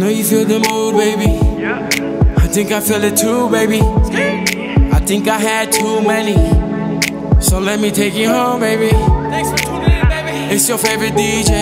know you feel the mood, baby. I think I feel it too, baby. I think I had too many, so let me take you home, baby. Thanks for tuning in, baby. It's your favorite DJ,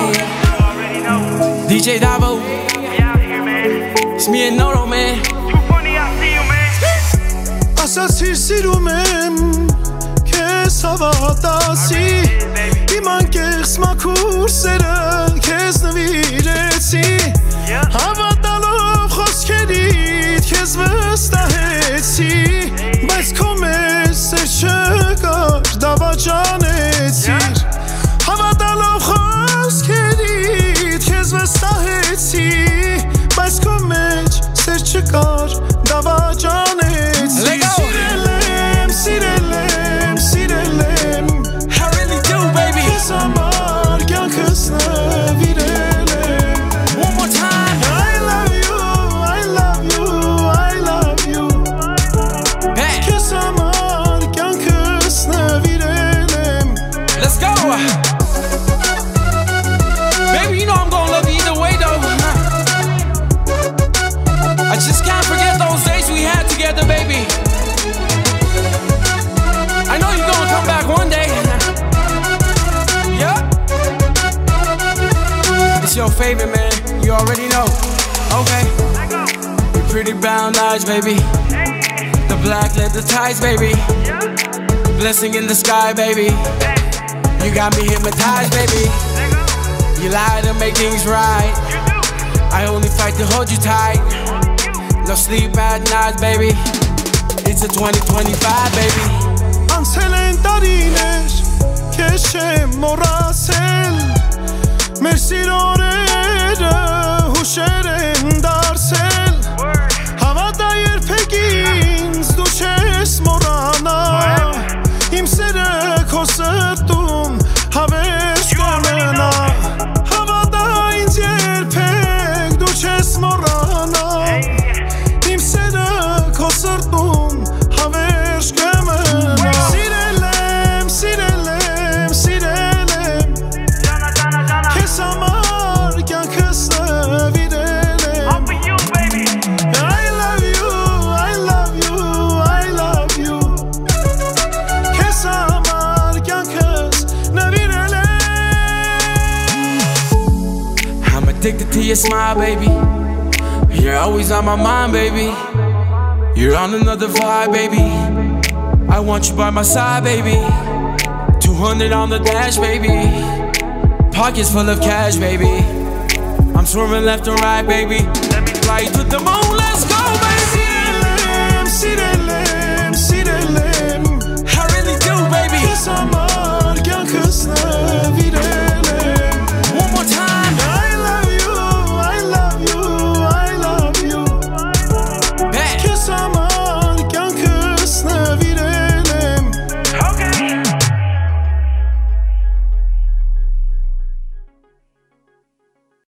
DJ Davo. It's me and Noro, man. Too funny, I see you, man. Ասացիր սիրում եմ քեզ հավատացի Իմ անկեղծ մաքուր սերը քեզ նվիրեցի Հավատալով խոսքերիդ քեզ վստահեցի Բայց քո մեջ սեր չկար դավաճանեցիր Հավատալով խոսքերիդ քեզ վստահեցի Բայց քո մեջ սեր չկար դավաճանեցի I just can't forget those days we had together, baby. I know you're gonna come back one day. Yeah. It's your favorite, man. You already know. Okay. Your pretty brown eyes, baby. The black leather ties, baby. Blessing in the sky, baby. You got me hypnotized, baby. You lie to make things right. I only fight to hold you tight. No sleep at night, baby. It's a 2025, baby. Անցել են տարիներ, քեզ չեմ մոռացել Մեր սիրորերը հուշեր են դարձել Հավատա երբեք ինձ դու չես մոռանա Իմ սերը քո սրտում հավերժ կմնա Հավատա ինձ երբեք դու չես մոռանա Սրտում հավերժ կմնա Սիրել եմ Քեզ համար կյանքս նվիրել եմ I love you Քեզ համար կյանքս նվիրել եմ I'm addicted to your smile, baby. You're always on my mind, baby. You're on another vibe, baby. I want you by my side, baby. 200 on the dash, baby. Pockets full of cash, baby. I'm swerving left and right, baby. Let me fly you to the moon.